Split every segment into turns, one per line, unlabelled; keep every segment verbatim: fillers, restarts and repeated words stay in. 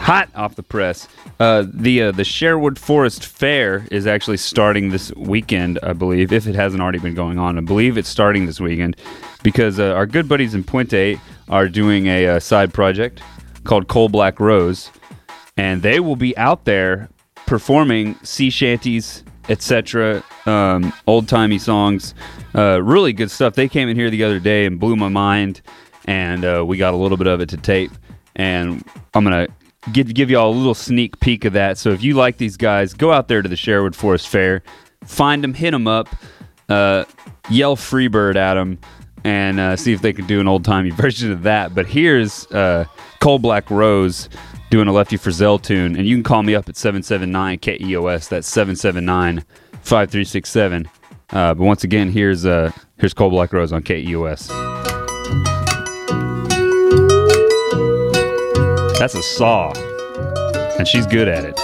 hot off the press. Uh, the uh, the Sherwood Forest Fair is actually starting this weekend, I believe, if it hasn't already been going on. I believe it's starting this weekend because uh, our good buddies in Puente are doing a, uh side project called Coal Black Rose, and they will be out there performing sea shanties, et cetera, um, old-timey songs, uh, really good stuff. They came in here the other day and blew my mind, and uh, we got a little bit of it to tape, and I'm going to give, give y'all a little sneak peek of that. So if you like these guys, go out there to the Sherwood Forest Fair, find them, hit them up, uh, yell Freebird at them, and uh, see if they can do an old-timey version of that. But here's uh, Coal Black Rose doing a Lefty Frizzell tune, and you can call me up at seven seven nine K E O S. That's seven seven nine, five three six seven. Uh, but once again, here's uh, here's Coal Black Rose on K E O S. That's a saw, and she's good at it.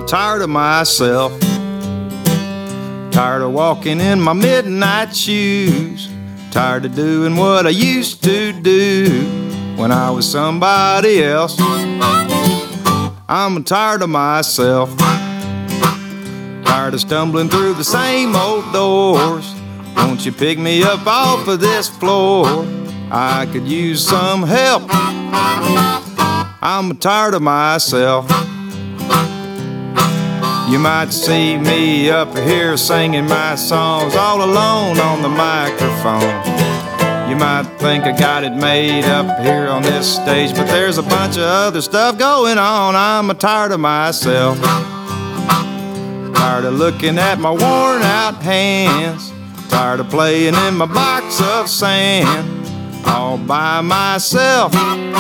tired of myself. Tired of walking in my midnight shoes. Tired of doing what I used to do when I was somebody else. I'm tired of myself. Tired of stumbling through the same old doors. Won't you pick me up off of this floor? I could use some help. I'm tired of myself. You might see me up here singing my songs all alone on the microphone. You might think I got it made up here on this stage, but there's a bunch of other stuff going on. I'm tired of myself. Tired of looking at my worn out hands. Tired of playing in my box of sand all by myself.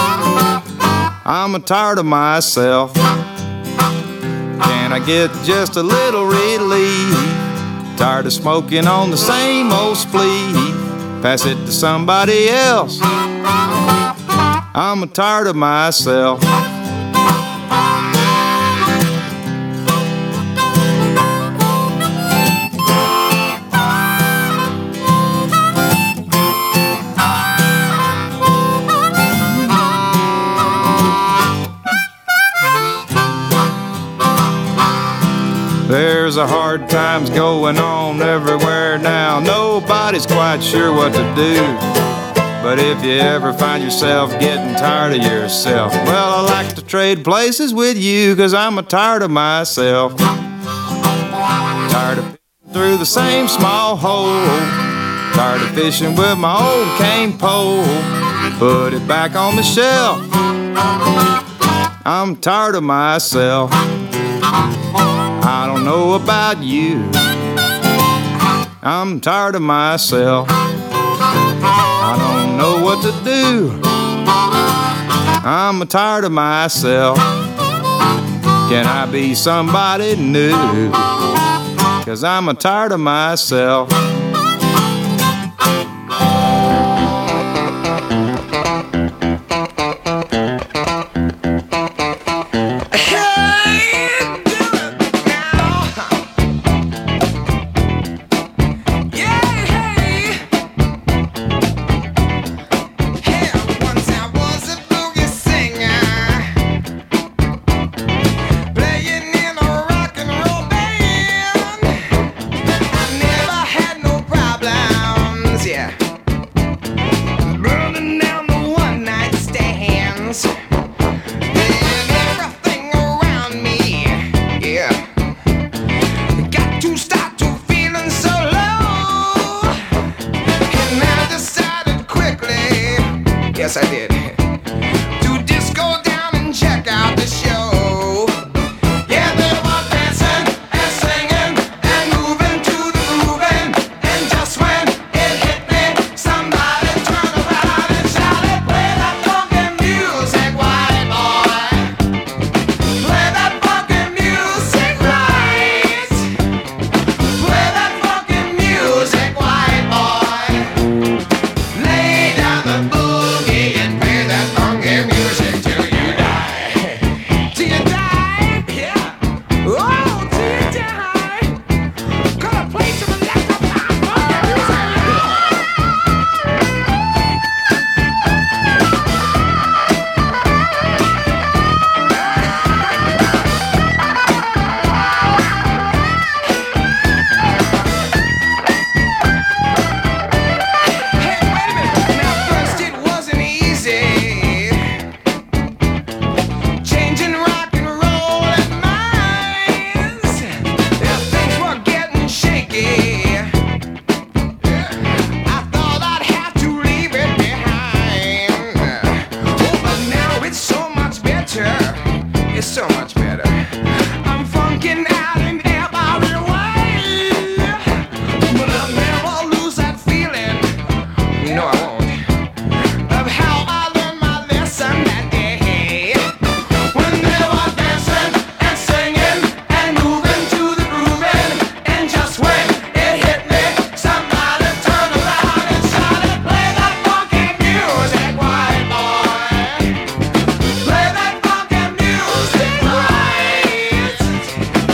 I'm tired of myself. Can I get just a little relief? Tired of smoking on the same old spleef. Pass it to somebody else. I'm tired of myself. There's a hard times going on everywhere now. Nobody's quite sure what to do. But if you ever find yourself getting tired of yourself, well, I like to trade places with you, 'cause I'm tired of myself. Tired of fishing through the same small hole. Tired of fishing with my old cane pole. Put it back on the shelf. I'm tired of myself. I don't know about you. I'm tired of myself. I don't know what to do. I'm tired of myself. Can I be somebody new? 'Cause I'm tired of myself.
Yes, I did. To just go down and check out the show. Yeah, they were dancing and singing and moving to the grooving. And just when it hit me, somebody turned around and shouted, "Play that funky music, white boy. Play that funky music right. Play that funky music, white boy. Lay down the boogie and play that funky music till you die." Till you die? Yeah. Oh, till you die. Gonna play some electric funky music. Hey, wait a minute. Now, first it wasn't easy. Changing rock and roll and minds. Yeah, things were getting shaky. I thought I'd have to leave it behind. Oh, but now it's so much better. It's so much better. I'm funking out in every way. But I'll never lose that feeling. No, I won't. Of how I learned my lesson that day. When they were dancing and singing and moving to the grooving. And just when it hit me, somebody turned around and shouted, "Play that funky music, white boy. Play that funky music right.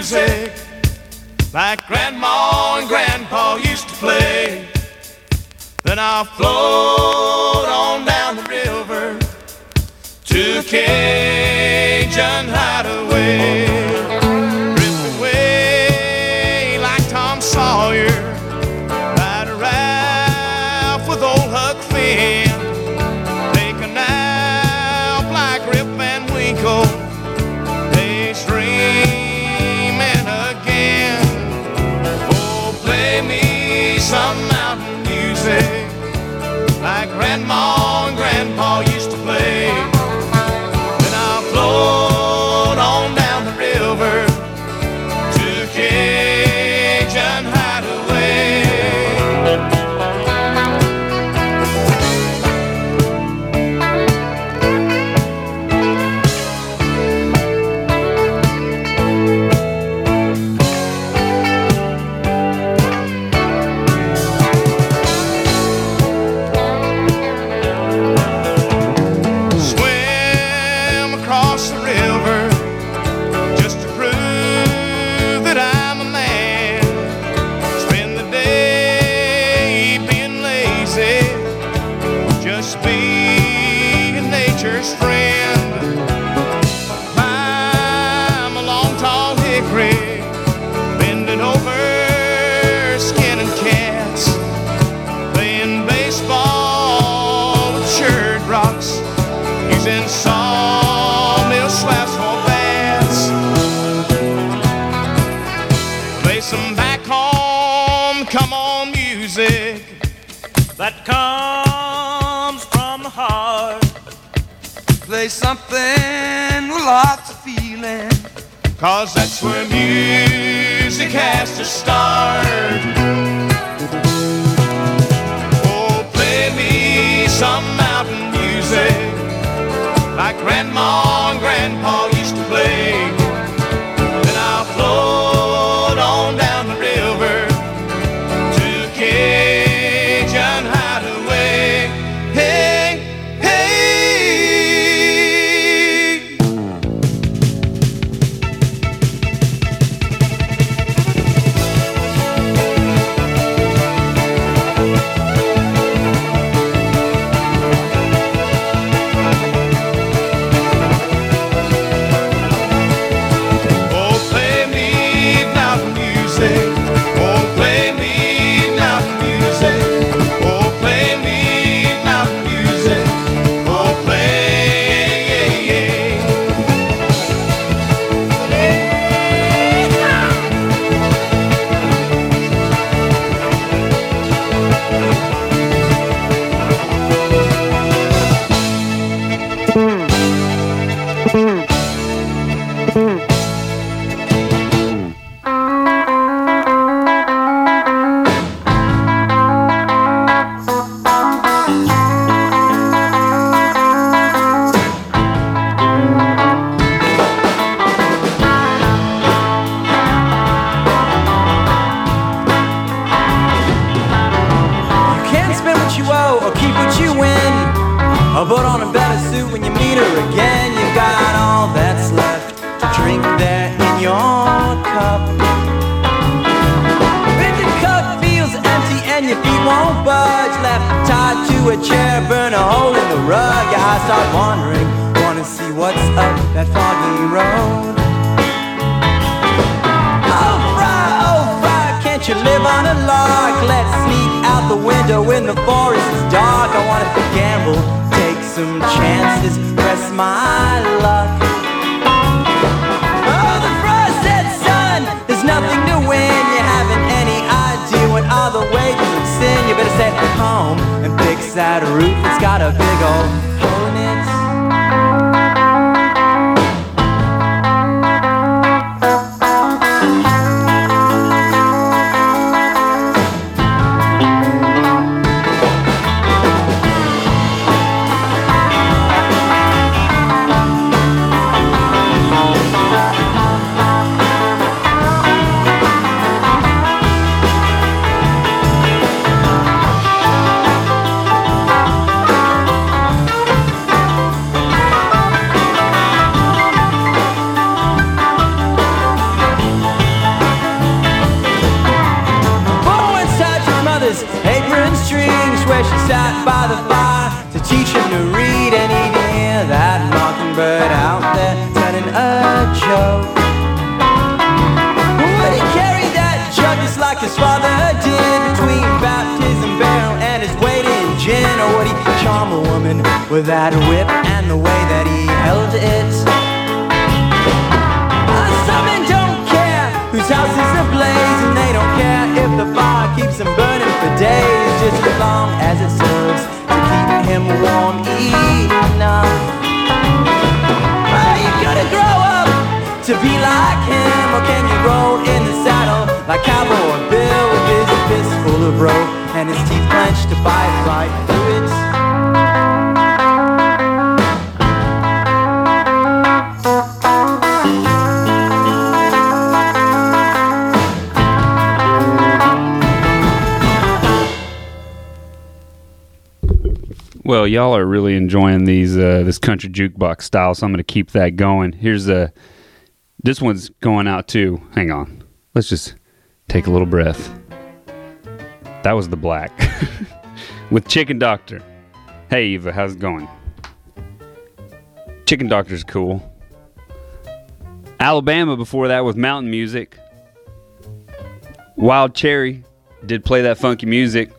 music like Grandma and Grandpa used to play. Then I'll float on down the river to Cajun Hideaway. Drift away like Tom Sawyer, ride a raft with old Huck Finn. Take a nap like Rip Van Winkle, daydreaming again. Oh, play me some mountain music like Grandma and Grandpa used to play. Then I'll float on down the river to Cajun Hideaway. Sawmill slaps for bats. Play some back home, come on music that comes from the heart. Play something with lots of feeling, 'cause that's where music has to start. Oh, play me some mountain music like Grandma and Grandpa used to play. Then I'll float on down the river to Cajun Hideaway. Hey, hey.
Put on a better suit when you meet her again. You got all that's left to drink there in your cup. If your cup feels empty and your feet won't budge, left tied to a chair, burn a hole in the rug. Your eyes start wandering, wanna see what's up that foggy road. Oh, fry, oh, fry, can't you live on a lark? Let's sneak out the window when the forest is dark. I wanna gamble, take some chances, press my luck. Oh, the frost said, son, there's nothing to win. You haven't any idea what all the wages of sin. You better stay home and fix that roof. It's got a big old hole in it. woman with that whip and the way that he held it. Uh, some men don't care whose house is ablaze, and they don't care if the fire keeps them burning for days, just as long as it serves to keep him warm enough. Well, you gotta grow up to be like him, or can you roll in the saddle like Cowboy Bill with his fist full of rope and his teeth clenched to fight right through it?
Well, y'all are really enjoying these uh, this country jukebox style, so I'm going to keep that going. Here's a this one's going out too. Hang on, let's just take a little breath. That was The Black with Chicken Doctor. Hey Eva, how's it going? Chicken Doctor's cool. Alabama before that with Mountain Music. Wild Cherry did play that funky music.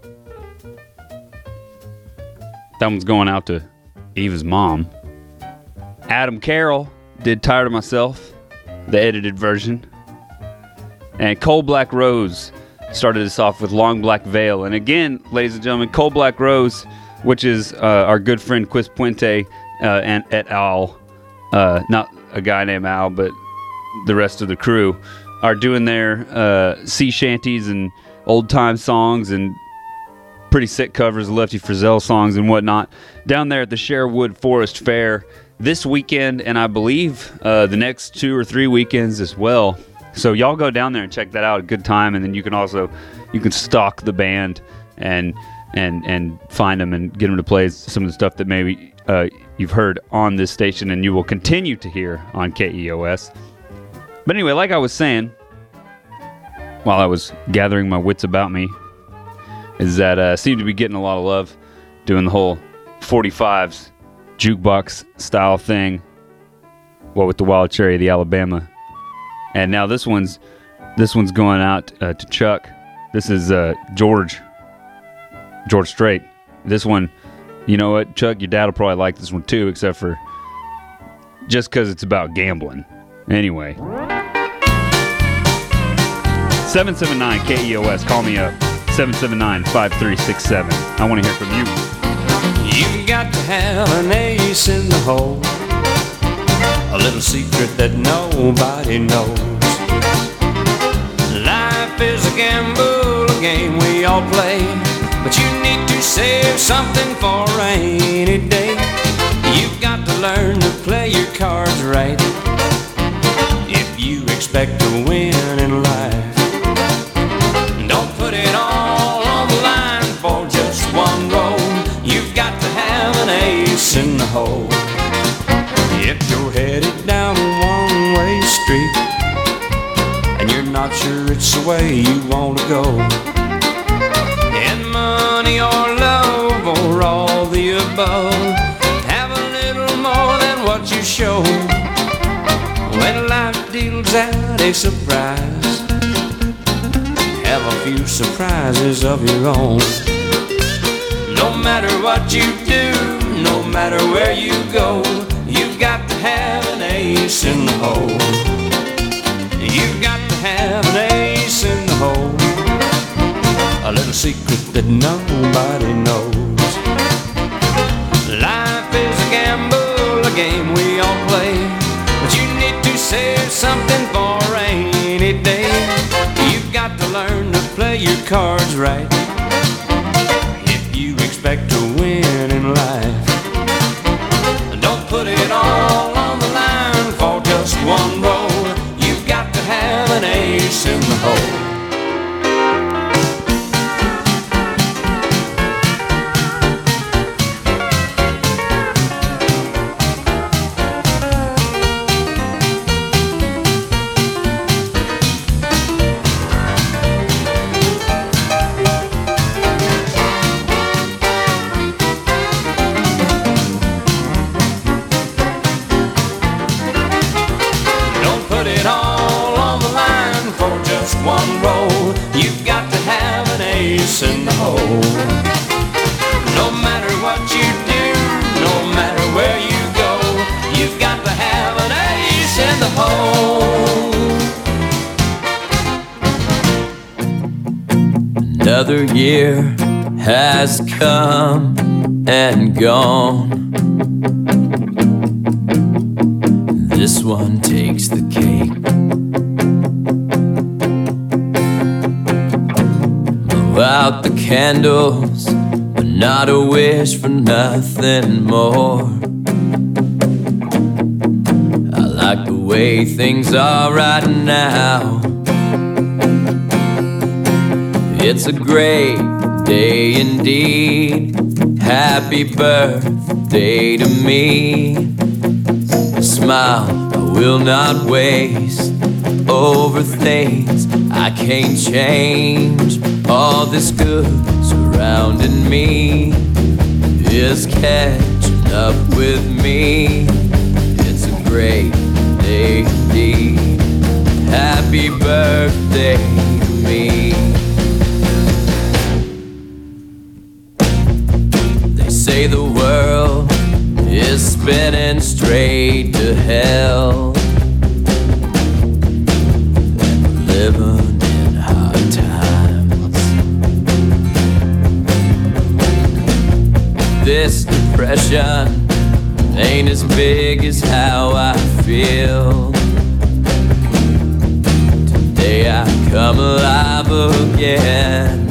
That one's going out to Eva's mom. Adam Carroll did Tired of Myself, the edited version. And Cold Black Rose started us off with Long Black Veil. And again, ladies and gentlemen, Cold Black Rose, which is uh, our good friend Quis Puente uh, and et al., uh, not a guy named Al, but the rest of the crew, are doing their uh, sea shanties and old-time songs and pretty sick covers of Lefty Frizzell songs and whatnot down there at the Sherwood Forest Fair this weekend, and I believe uh, the next two or three weekends as well. So y'all go down there and check that out. A good time, and then you can also you can stalk the band and and and find them and get them to play some of the stuff that maybe uh, you've heard on this station and you will continue to hear on K E O S. But anyway, like I was saying, while I was gathering my wits about me, is that uh, seemed to be getting a lot of love doing the whole forty-fives jukebox style thing. Well, with the Wild Cherry, the Alabama. And now this one's this one's going out uh, to Chuck. This is uh, George. George Strait. This one, you know what, Chuck, your dad will probably like this one too, except for just because it's about gambling. Anyway. seven seven nine K E O S. Call me up. seven seven nine, five three six seven. I want to hear from you.
You've got to have an ace in the hole, a little secret that nobody knows. Life is a gamble, a game we all play, but you need to save something for a rainy day. You've got to learn to play your cards right if you expect to win in life. Don't put it all on the line for just one roll. You've got to have an ace in the hole. If you're headed down a one-way street and you're not sure it's the way you want to go, in money or love or all the above, have a little more than what you show. When life deals out a surprise, have a few surprises of your own. No matter what you do, no matter where you go, you've got to have an ace in the hole. You've got to have an ace in the hole, a little secret that nobody knows. Life is a gamble, a game we all play, but you need to save something for a rainy day. You've got to learn to play your cards right if you expect to win in life. Don't put it all on the line for just one roll. You've got to have an ace in the hole. One roll, you've got to have an ace in the hole. No matter what you do,
Another year has come and gone. This one takes the cake. Blow out the candles, but not a wish for nothing more. I like the way things are right now. It's a great day indeed. Happy birthday to me. A smile I will not waste over things I can't change. All this good surrounding me is catching up with me. It's a great day indeed. Happy birthday to me. They say the world is spinning straight to hell, and we're living in hard times. This depression ain't as big as how I feel. Today I come alive again.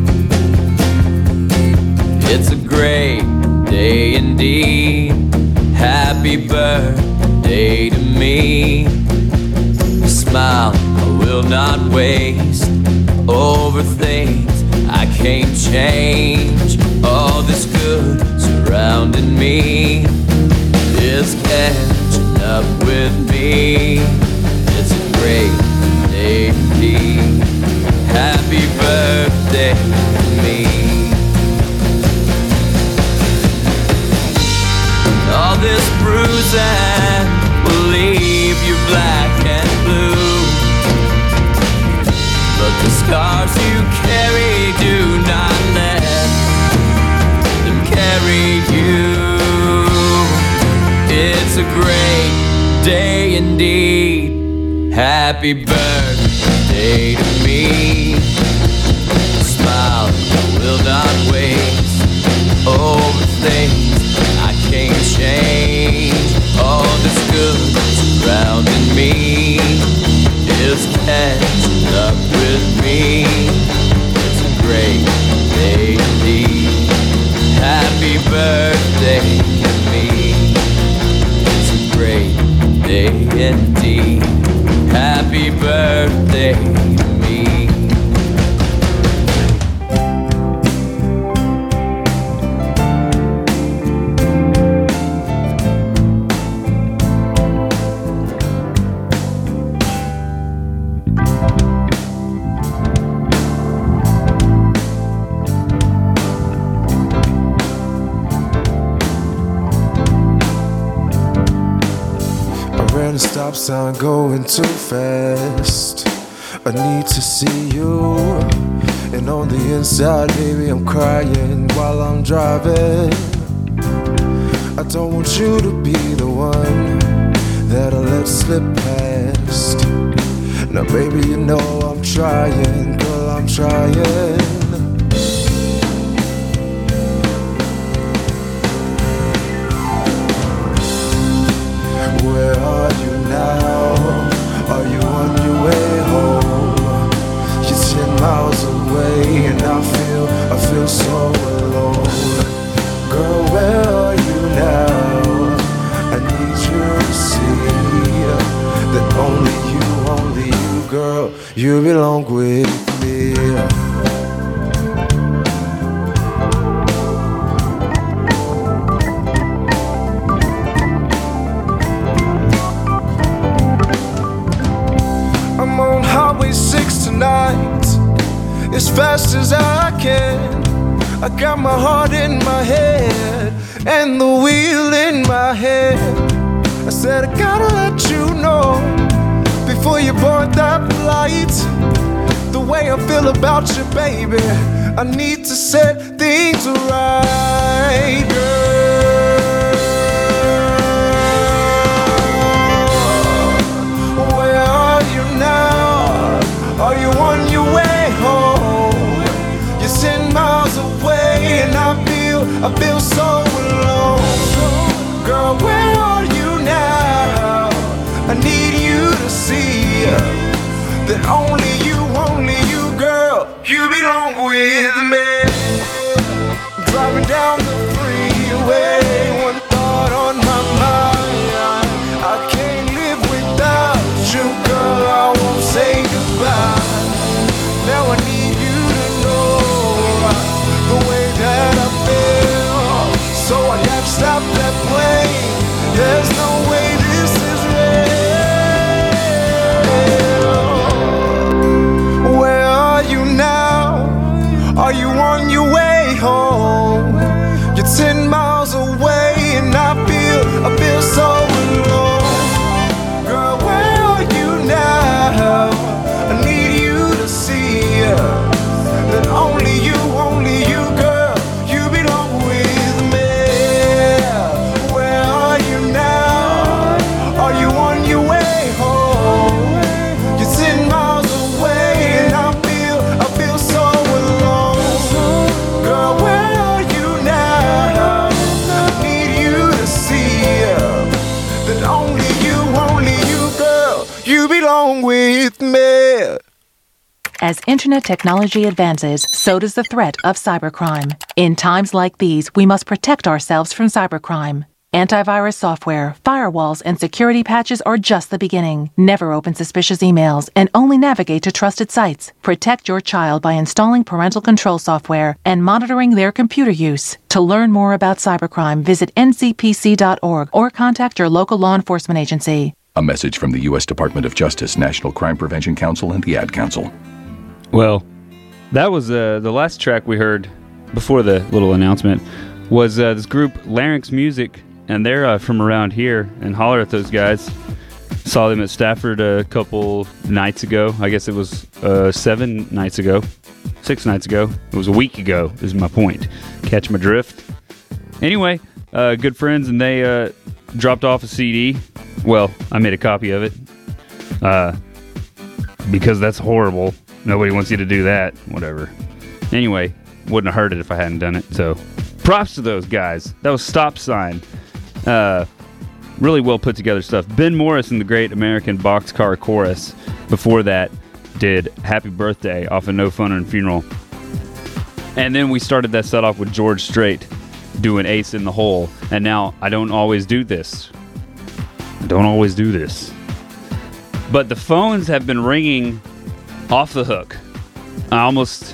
It's a great day indeed. Happy birthday to me. A smile I will not waste over things I can't change. All this good surrounding me is catching up with me. It's a great day indeed. Happy birthday to me. All this bruising will leave you black and blue, but the scars you carry do not let them carry you. It's a great day indeed. Happy birthday to me. A smile I will not waste over things I can't change. All this good surrounding me is catching up with me. It's a great day indeed. Happy birthday to me. It's a great day indeed. Happy birthday to me.
Stop sign going too fast. I need to see you. And on the inside, baby, I'm crying while I'm driving. I don't want you to be the one that I let slip past. Now, baby, you know I'm trying, girl, I'm trying. Where are you now? Are you on your way home? You're ten miles away and I feel, I feel so alone. Girl, where are you now? I need you to see that only you, only you, girl, you belong with me. As fast as I can, I got my heart in my head and the wheel in my head. I said I gotta let you know before you board that flight, the way I feel about you, baby. I need to set things right, girl. Where are you now? Are you on your way home? You're stop that plane. There's no way this is real. Where are you now? Are you on your way home? You're ten miles away and I feel, I feel so alone. Girl, where are you now? I need you to see that only you, only you, girl, you belong with me. Where are you now? Are you on your way home? You're ten miles away and I feel, I feel so alone. Girl, where are you now? I need you to see that only you, only you, girl, you belong with me.
As internet technology advances, so does the threat of cybercrime. In times like these, we must protect ourselves from cybercrime. Antivirus software, firewalls, and security patches are just the beginning. Never open suspicious emails and only navigate to trusted sites. Protect your child by installing parental control software and monitoring their computer use. To learn more about cybercrime, visit N C P C dot org or contact your local law enforcement agency.
A message from the U S Department of Justice, National Crime Prevention Council, and the Ad Council.
Well, that was uh, the last track we heard before the little announcement was uh, this group Larynx Music, and they're uh, from around here, and holler at those guys. Saw them at Stafford a couple nights ago. I guess it was uh, seven nights ago, six nights ago. It was a week ago, is my point. Catch my drift? Anyway, uh, good friends, and they uh, dropped off a C D. Well, I made a copy of it uh, because that's horrible. Nobody wants you to do that. Whatever. Anyway, wouldn't have heard it if I hadn't done it. So, props to those guys. That was Stop Sign. Uh, really well put together stuff. Ben Morris and the Great American Boxcar Chorus. Before that, did Happy Birthday off of No Fun and Funeral. And then we started that set off with George Strait doing Ace in the Hole. And now, I don't always do this. I don't always do this. But the phones have been ringing off the hook. I almost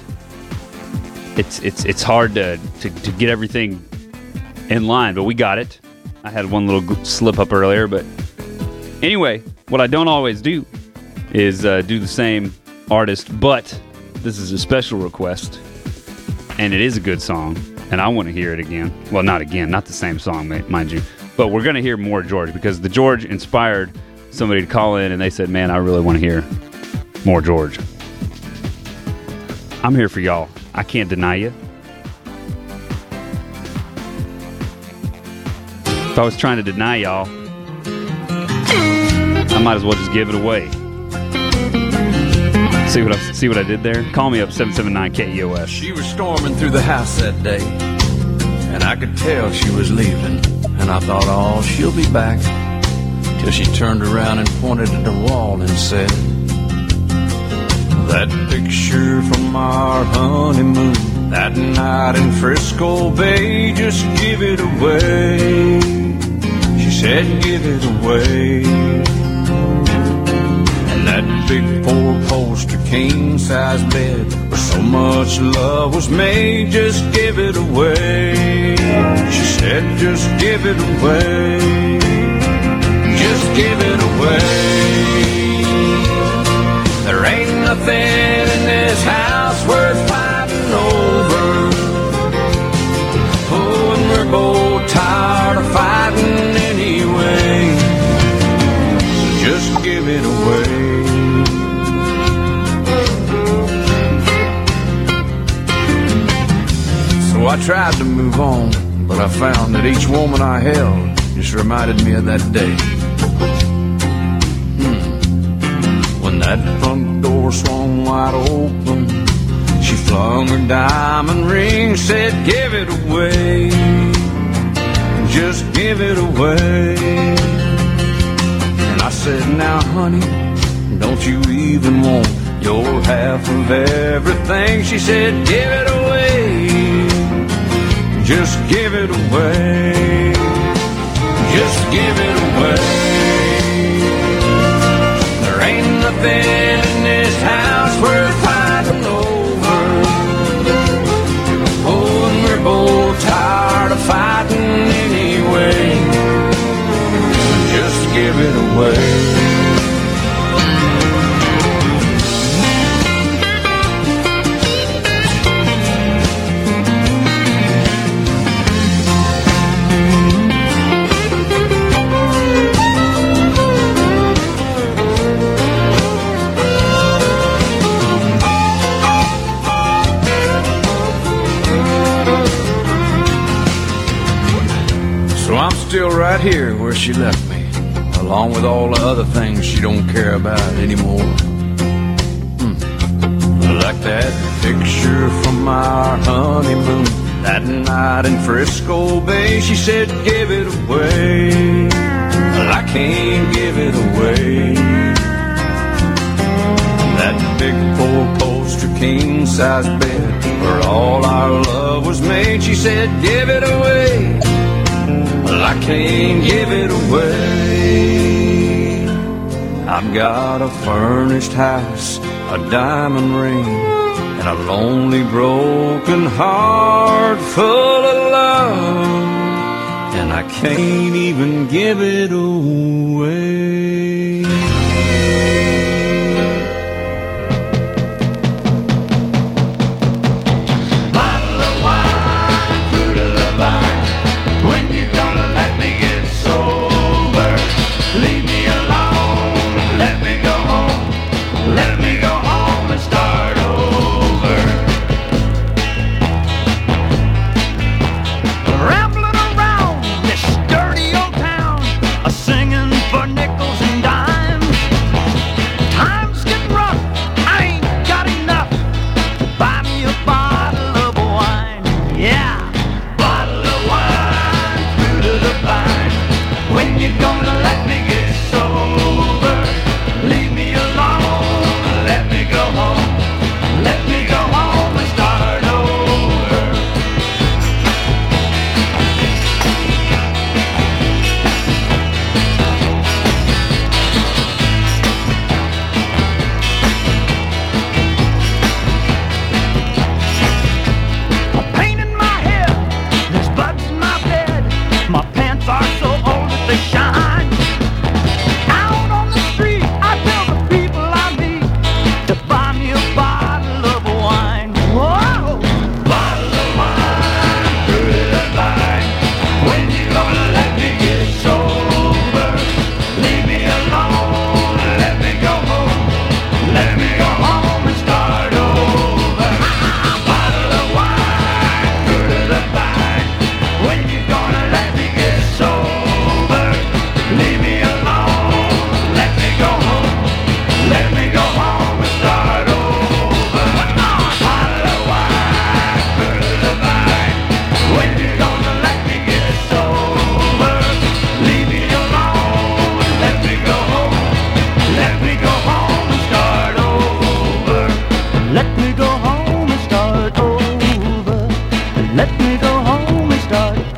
it's it's it's hard to, to, to get everything in line, but we got it. I had one little slip up earlier, but anyway, what I don't always do is uh, do the same artist, but this is a special request, and it is a good song, and I want to hear it again. Well, not again, not the same song, mind you, but we're going to hear more George, because the George inspired somebody to call in, and they said, man, I really want to hear more George. I'm here for y'all. I can't deny you. If I was trying to deny y'all, I might as well just give it away. See what I see what I did there? Call me up, seven seven nine K E O S.
She was storming through the house that day, and I could tell she was leaving. And I thought, oh, she'll be back. Till she turned around and pointed at the wall and said, that picture from our honeymoon, that night in Frisco Bay, just give it away. She said, give it away. And that big four-poster king-size bed where so much love was made, just give it away. She said, just give it away. Just give it away. There ain't nothing in this house worth fighting over. Oh, and we're both tired of fighting anyway. So just give it away. So I tried to move on, but I found that each woman I held just reminded me of that day. When that front door swung wide open, she flung her diamond ring, said, give it away. Just give it away. And I said, now honey, don't you even want your half of everything? She said, give it away. Just give it away. Just give it away. Nothing in this house worth fighting over. Oh, and we're both tired of fighting anyway. still right here where she left me, along with all the other things she don't care about anymore. Hmm. Like that picture from our honeymoon, that night in Frisco Bay. She said, give it away. Well, I can't give it away. That big four-poster king-size bed where all our love was made. She said, give it away. Well, I can't give it away. I've got a furnished house, a diamond ring, and a lonely broken heart full of love, and I can't even give it away. Bottle of wine, fruit of the vine, when you gonna let me get sober? Leave me alone, let me go home, let me go home and start over. Rambling around this dirty old town, a singing for nickels and dimes. Times getting rough, I ain't got enough to buy me a bottle of wine. Yeah, bottle of wine, fruit of the vine, when you gonna let me get sober? Leave me alone, let me go home, let me go home and start over. A pain in my head, there's bugs in my bed, my pants are so old that they shine. Out on the street, I tell the people I meet to buy me a bottle of wine. Whoa! Bottle of wine, fruit of the vine, when you gonna let me get sober? Leave me alone, let me go home, let me go home and start over. Bottle of wine, fruit of the vine, when you gonna let me get sober? Leave me alone, let me go home, let me go home and start over. Bottle of wine, fruit of the vine, when you gonna let me get sober? Leave me alone, let me go home, let me go home and start over. Let me go home and start over. Let me go home and start over.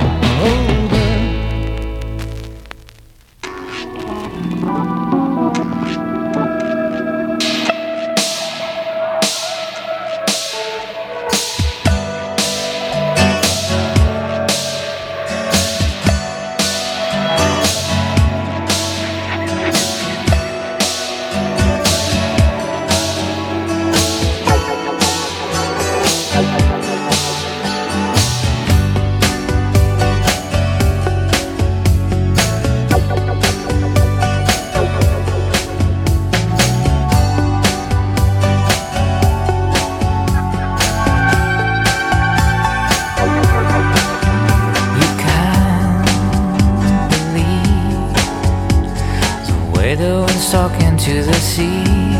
You can't believe the way the wind's talking to the sea.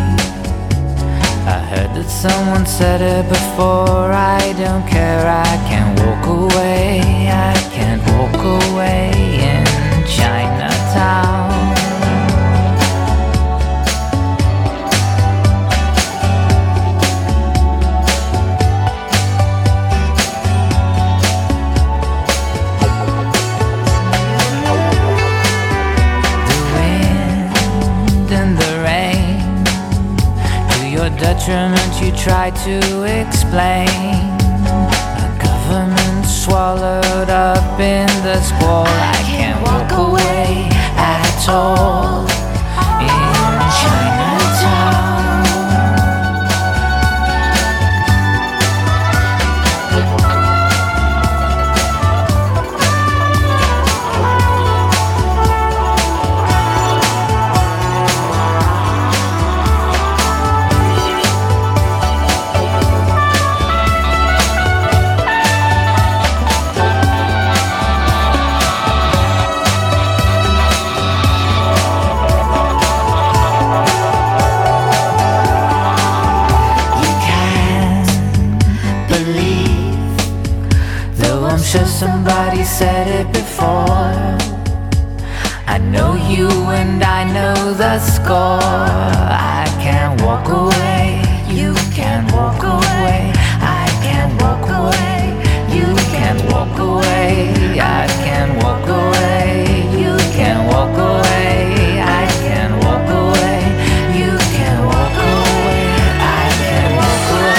I heard that someone said it before. I don't care, I can't walk away. I can't walk away in Chinatown. The wind and the rain, to your detriment you try to explain. A government swallowed up in the squall. I can't walk away at all in Chinatown.
I know you and I know the score. I can't walk away, you can't walk away. I can't walk away, you can't walk away. I can't walk away, you can't walk away. I can't walk away, you can't walk away. I can't walk away.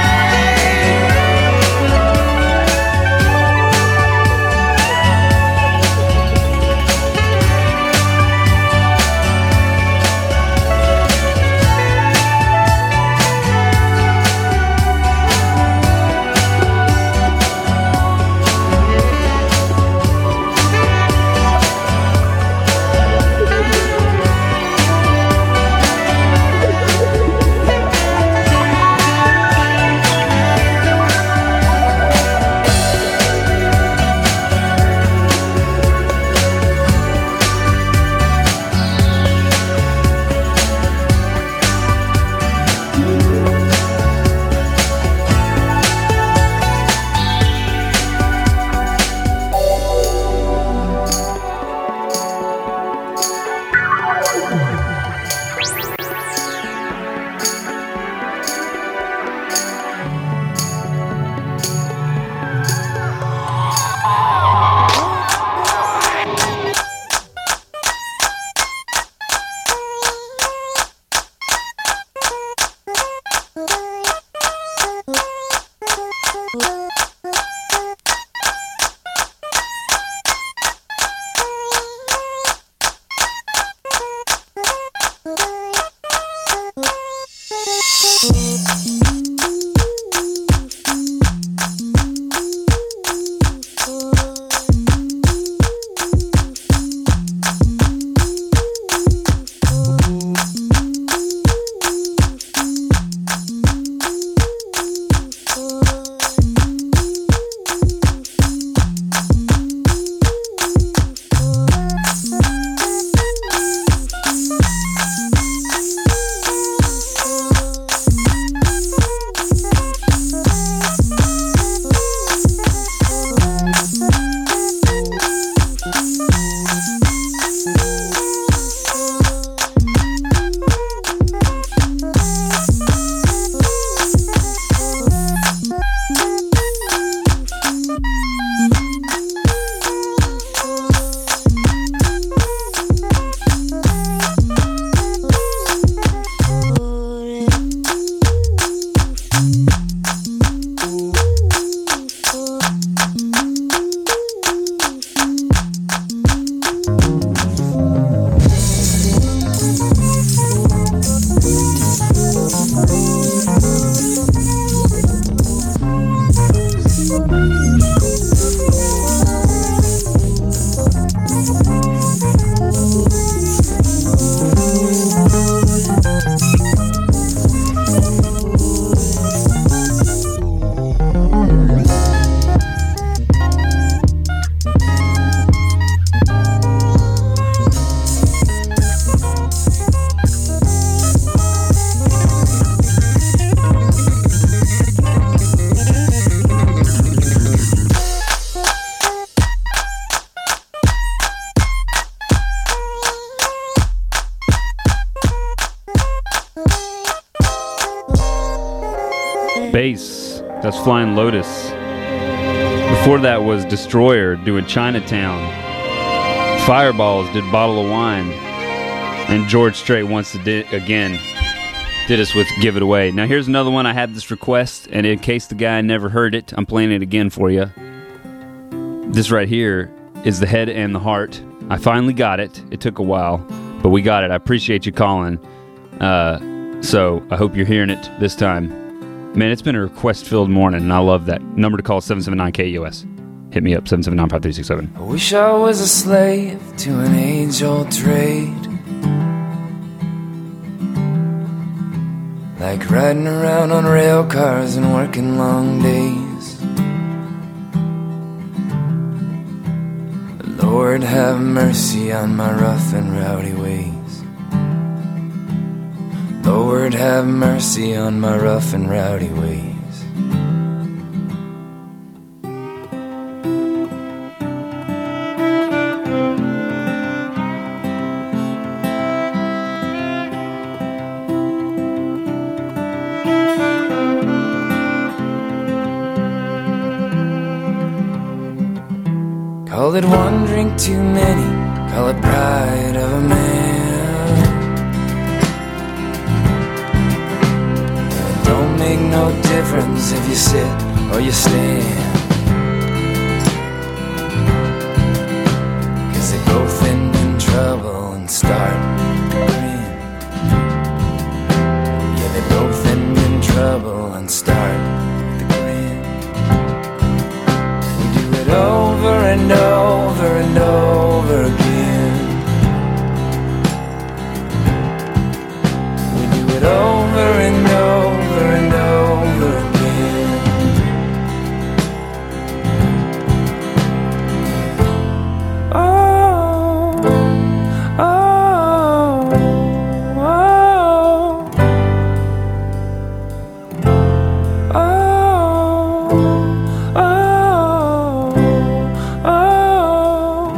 Bass, that's Flying Lotus. Before that was Destroyer doing Chinatown. Fireballs did Bottle of Wine. And George Strait once did, again did us with Give It Away. Now here's another one. I had this request, and in case the guy never heard it, I'm playing it again for you. This right here is The Head and the Heart. I finally got it. It took a while, but we got it. I appreciate you calling. Uh, so I hope you're hearing it this time. Man, it's been a request-filled morning, and I love that. Number to call is seven seven nine K U S. Hit me up, seven seven nine, five three six seven.
I wish I was a slave to an age-old trade, like riding around on rail cars and working long days. Lord, have mercy on my rough and rowdy ways. Lord, have mercy on my rough and rowdy ways. that one drink too many, call it pride of a man. It don't make no difference if you sit or you stand, 'cause they both end in trouble and start agreeing. Yeah, they both end in trouble and start the grin. We do it over and over and over again. We do it over and over and over again. Oh, oh, oh, oh, oh, oh,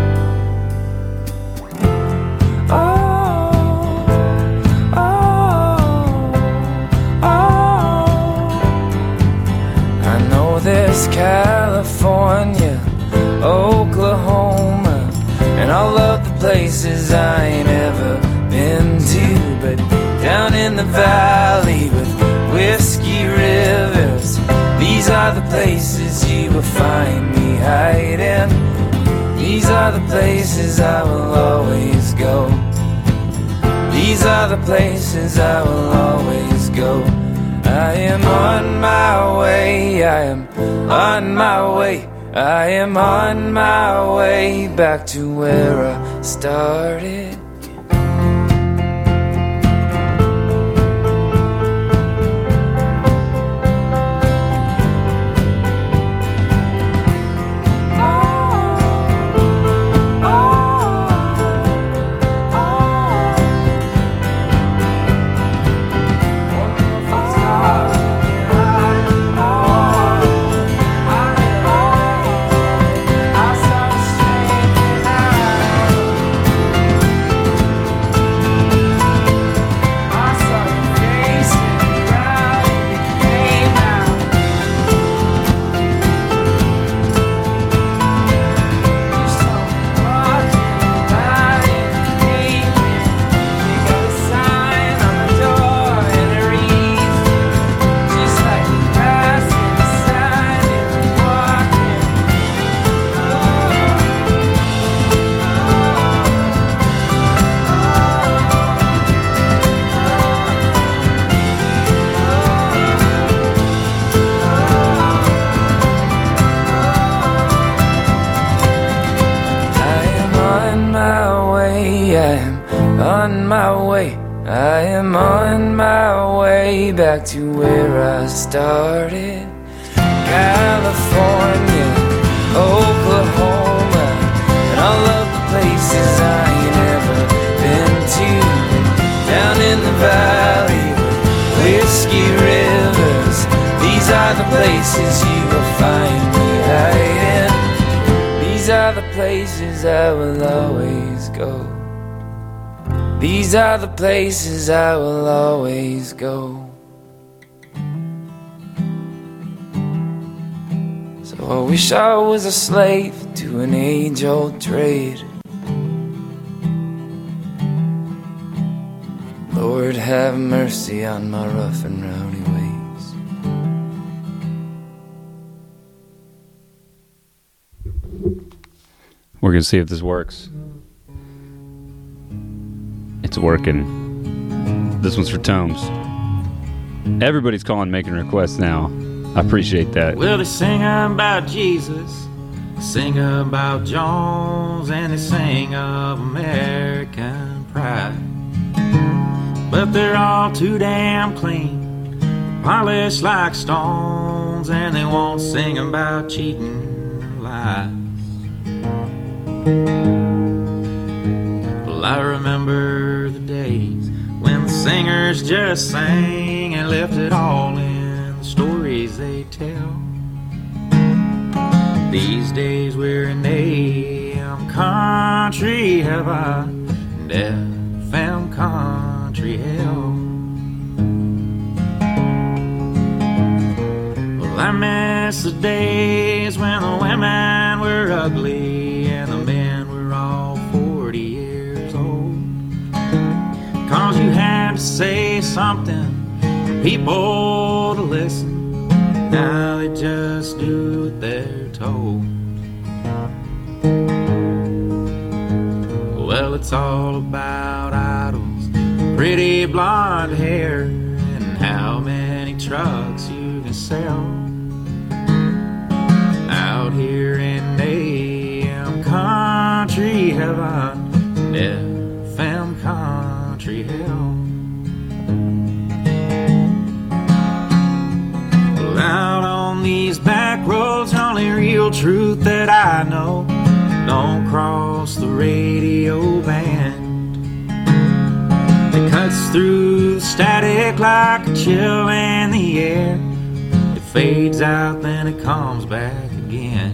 I know there's California, Oklahoma, and all of the places I ain't ever been to, but down in the valley with whiskey rivers, these are the places you will find me hiding. These are the places I will always go. These are the places I will always go. I am on my way, I am on my way, I am on my way back to where I started. On my way, I am on my way back to where I started. California, Oklahoma, and all of the places I ain't ever been to. Down in the valley, whiskey rivers, these are the places you will find me hiding. These are the places I will always go. These are the places I will always go. So I wish I was a slave to an age-old trade. Lord, have mercy on my rough and rowdy ways.
We're going to see if this works. It's working. This one's for Tomes. Everybody's calling, making requests now. I appreciate that.
Well, they sing about Jesus, they sing about Jones, and they sing of American pride. But they're all too damn clean, polished like stones, and they won't sing about cheating and lies. Well, I remember the days when the singers just sang and left it all in the stories they tell. These days we're in A M country heaven and F M country hell. Well, I miss the days when the women were ugly something for people to listen. Now they just do what they're told. Well, it's all about idols, pretty blonde hair, and how many trucks you can sell. Out here in A M country heaven, F M country hell. Well, out on these back roads, the only real truth that I know don't cross the radio band. It cuts through the static like a chill in the air. It fades out, then it comes back again.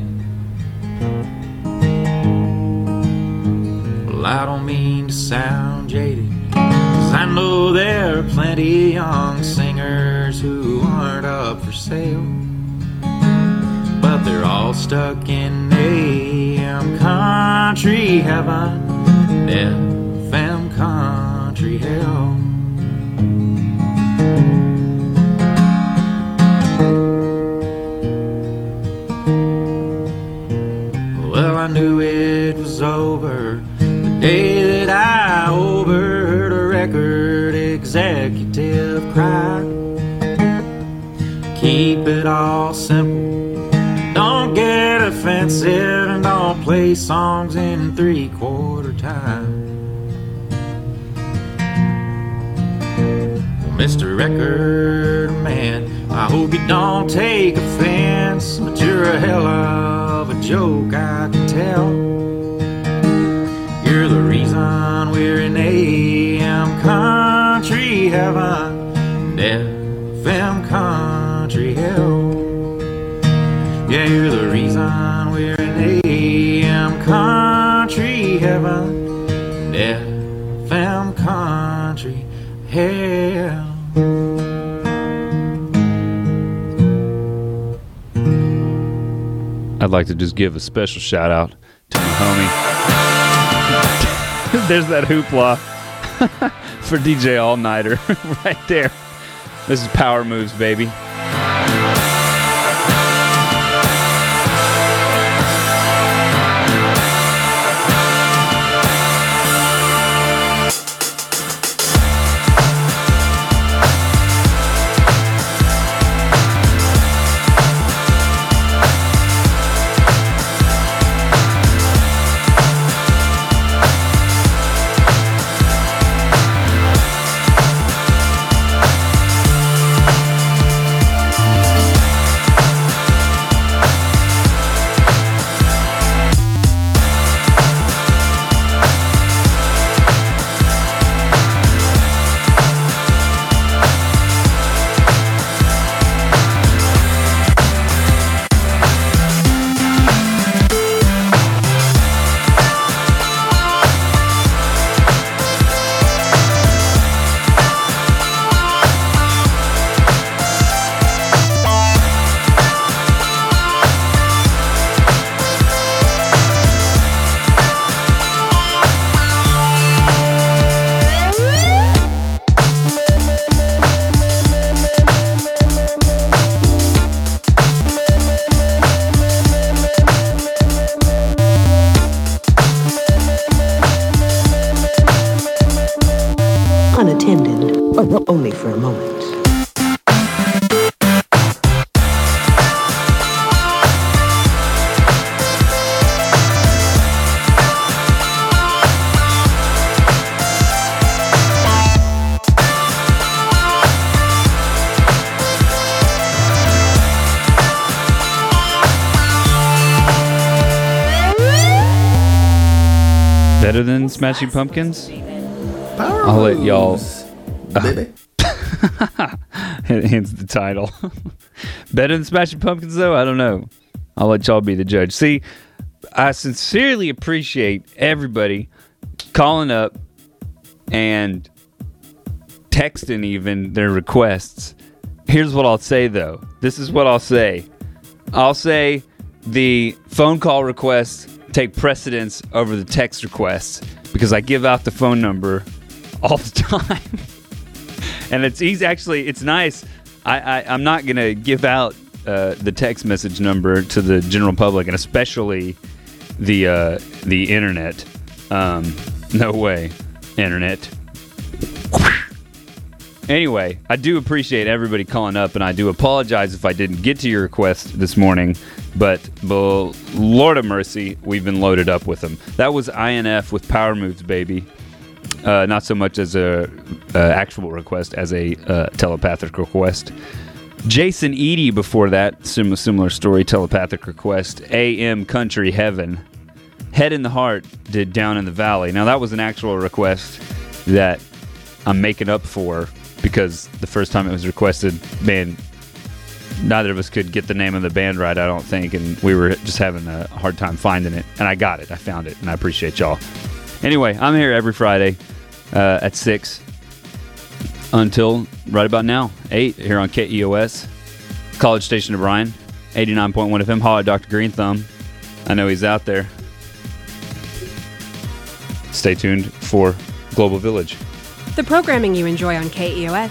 Well, I don't mean to sound jaded, 'cause I know there are plenty young singers who aren't up for sale. But they're all stuck in A M country heaven, F M country hell. Well, I knew it was over the day that I overheard a record executive cry. Keep it all simple, don't get offensive, and don't play songs in three-quarter time. Well, Mister Record Man, I hope you don't take offense, but you're a hell of a joke, I can tell. You're the reason we're in A M country heaven, F M country hell. Yeah, you're the reason we're in A M country heaven, F M country hell.
I'd like to just give a special shout out to my homie. There's that hoopla for D J All Nighter right there. This is Power Moves, baby.
Unattended, or only for a moment.
Better than Smashing Pumpkins? I'll let y'all.
Baby.
Hence the title. Better than Smashing Pumpkins, though? I don't know. I'll let y'all be the judge. See, I sincerely appreciate everybody calling up and texting even their requests. Here's what I'll say, though. This is what I'll say. I'll say the phone call requests take precedence over the text requests because I give out the phone number all the time. And it's he's actually it's nice. I, I I'm not gonna give out uh, the text message number to the general public, and especially the uh, the internet. Um, no way, internet. Anyway, I do appreciate everybody calling up, and I do apologize if I didn't get to your request this morning, but, but Lord of mercy, we've been loaded up with them. That was I N F with Power Moves, baby. Uh, not so much as a uh, actual request as a uh, telepathic request. Jason Eady before that, sim- similar story, telepathic request. A M Country Heaven. Head in the Heart did Down in the Valley. Now that was an actual request that I'm making up for, because the first time it was requested, man, neither of us could get the name of the band right, I don't think, and we were just having a hard time finding it. And I got it. I found it, and I appreciate y'all. Anyway, I'm here every Friday uh, at six until right about now, eight, here on K E O S, College Station of Bryan, eighty-nine point one F M. Holla at Doctor Green Thumb. I know he's out there. Stay tuned for Global Village.
The programming you enjoy on K E O S